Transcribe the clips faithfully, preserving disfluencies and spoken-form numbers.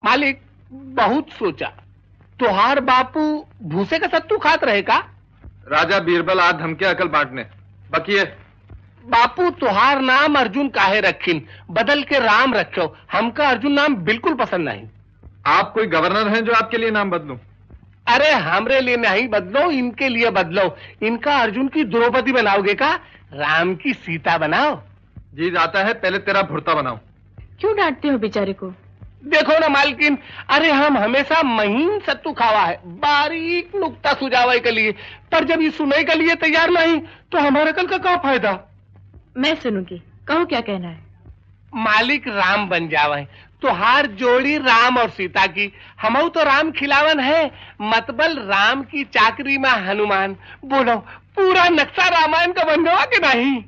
मालिक बहुत सोचा, तुहार बापू भूसे का सत्तू खात रहे का? राजा बीरबल आज धमके अकल बांटने बकिए। बापू तुहार नाम अर्जुन काहे रखिन, बदल के राम रखो। हमका अर्जुन नाम बिल्कुल पसंद नहीं। आप कोई गवर्नर हैं जो आपके लिए नाम बदलूं? अरे हमरे लिए नहीं बदलो, इनके लिए बदलो। इनका अर्जुन की द्रौपदी बनाओगे का? राम की सीता बनाओ। जी जाता है, पहले तेरा भुर्ता बनाओ। क्यों डांटते हो बेचारे को? देखो ना मालकिन, अरे हम हमेशा महीन सत्तू खावा है, बारीक नुक्ता सुझावे के लिए, पर जब ये सुनने के लिए तैयार नहीं तो हमारे कल का क्या फायदा? मैं सुनूंगी, कहो क्या कहना है। मालिक राम बन जावे तो हार जोड़ी राम और सीता की। हमऊ तो राम खिलावन है, मतबल राम की चाकरी में हनुमान। बोलो पूरा नक्शा रामायण का बन गया कि नहीं?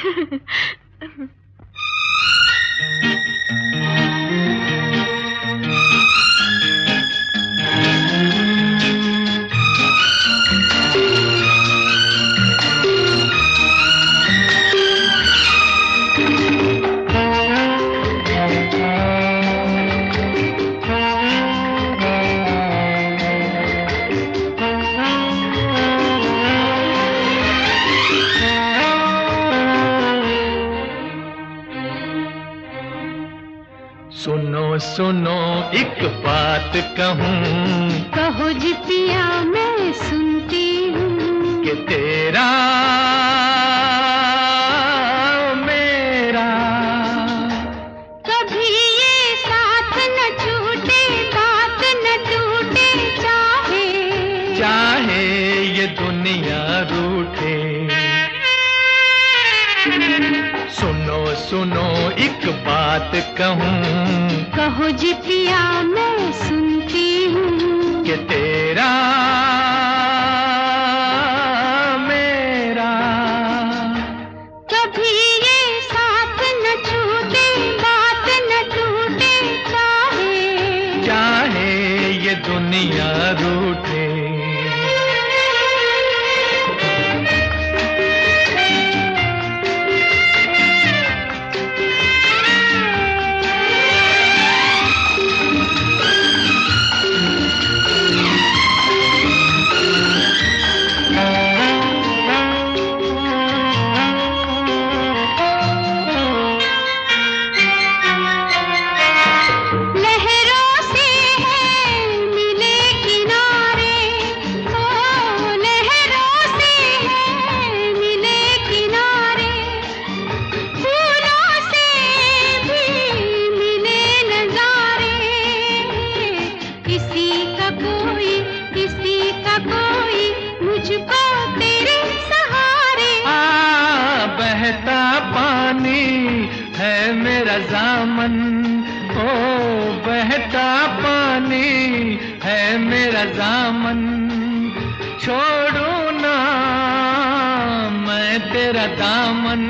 सुनो सुनो एक बात कहूँ, कहो जी पिया मैं सुनती हूँ, कि तेरा मेरा कभी ये साथ न छूटे, बात न टूटे, चाहे चाहे ये दुनिया रूठे। सुनो सुनो एक बात कहूँ, कहो जी पिया मैं सुनती हूँ, कि तेरा मेरा कभी ये साथ न छूटे, बात न टूटे, चाहे चाहे ये दुनिया रूठे। दामन ओ बहता पानी है मेरा दामन, छोड़ू ना मैं तेरा दामन,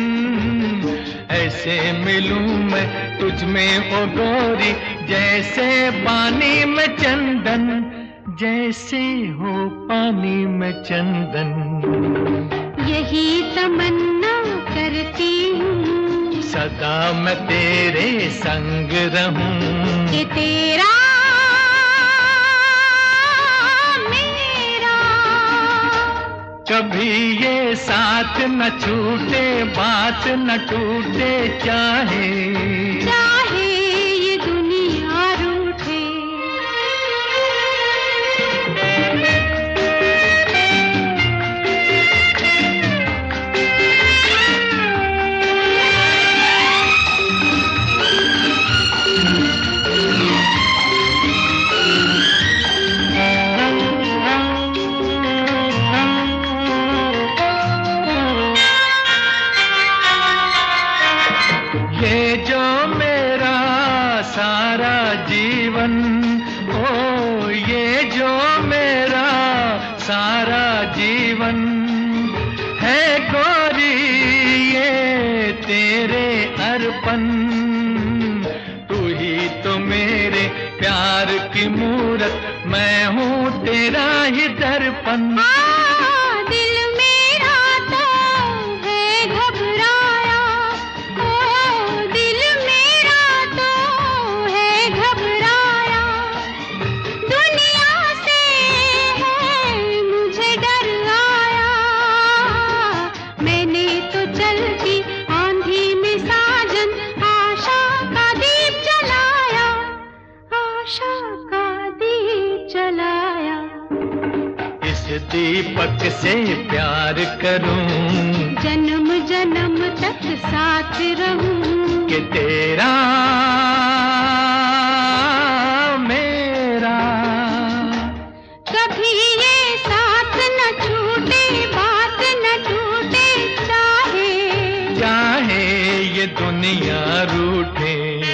ऐसे मिलूं मैं तुझ में ओ गोरी, जैसे पानी में चंदन, जैसे हो पानी में चंदन। यही तमन्ना करती हूँ सदा मैं तेरे संग रहूं, कि तेरा मेरा कभी ये साथ न छूटे, बात न टूटे, चाहे चाहे ये दुनिया रूठे। ये जो मेरा सारा जीवन, ओ ये जो मेरा सारा जीवन है गोरी, ये तेरे अर्पण, तू ही तो मेरे प्यार की मूरत, मैं हूँ तेरा ही दर्पण। दीपक से प्यार करूं, जन्म जन्म तक साथ रहूं, कि तेरा मेरा कभी ये साथ न छूटे, बात न टूटे, चाहे चाहे ये दुनिया रूठे।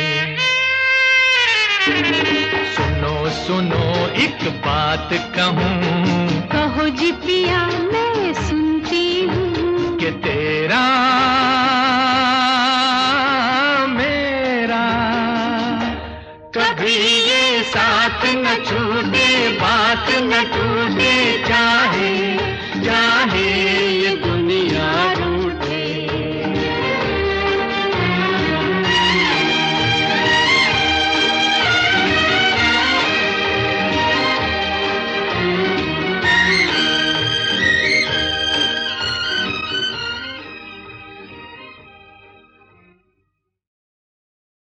सुनो सुनो एक बात कहूं, कहो जी पिया मैं सुनती हूँ, कि तेरा मेरा कभी ये साथ न छूटे, बात न टूटे, चाहे चाहे